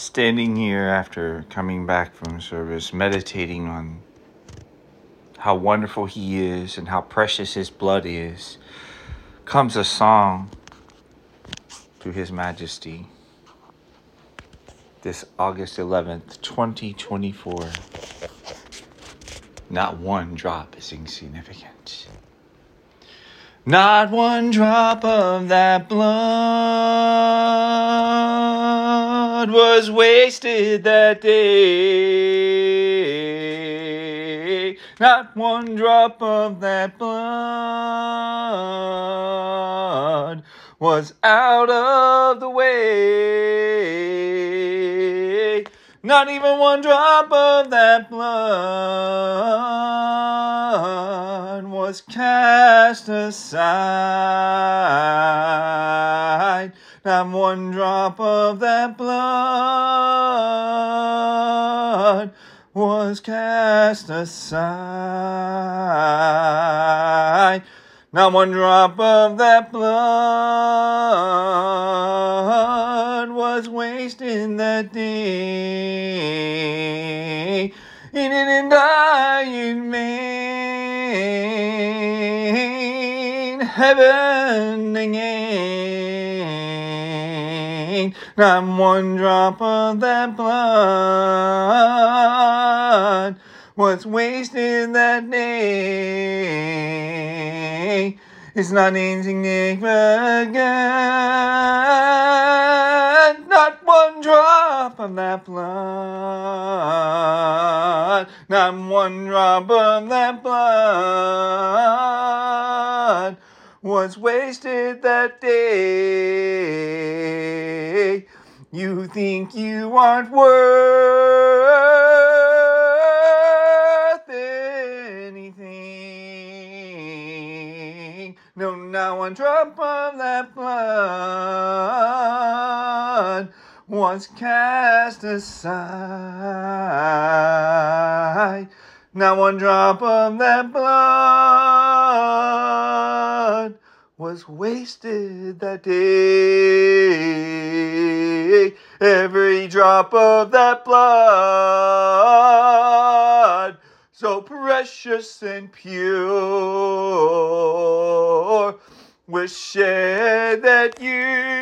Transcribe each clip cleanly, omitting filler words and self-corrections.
Standing here after coming back from service, meditating on how wonderful He is and how precious His blood is, comes a song to His Majesty. This August 11th, 2024. Not one drop is insignificant. Not one drop of that blood was wasted that day. Not one drop of that blood was out of the way. Not even one drop of that blood was cast aside. Not one drop of that blood was cast aside. Not one drop of that blood was wasted that day. He didn't die in vain. Heaven again. Not one drop of that blood was wasted that day. It's not insignificant. Not one drop of that blood. Not one drop of that blood was wasted that day. You think you aren't worth anything. No, not one drop of that blood was cast aside. Not one drop of that blood was wasted that day. Every drop of that blood, so precious and pure, was shed that you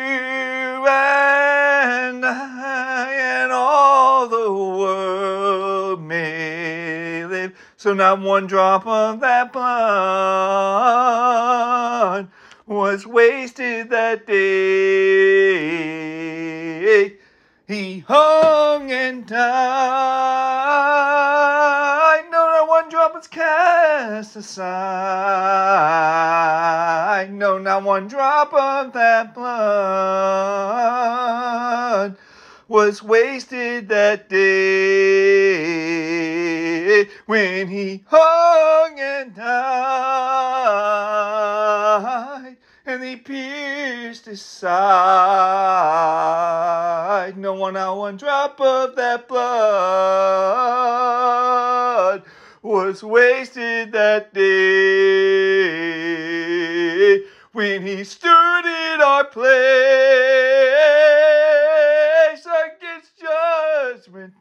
and I and all the world may live. So not one drop of that blood was wasted that day. He hung and died. No, not one drop was cast aside. No, not one drop of that blood was wasted that day. When He hung and died, and He pierced His side. No one, not one drop of that blood was wasted that day. When He stood in our place against judgment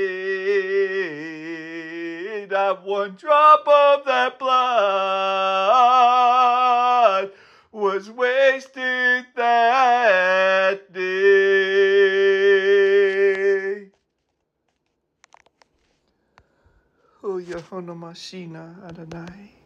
day. Not one drop of that blood was wasted that day. Oh, Yehono Mashina Adonai.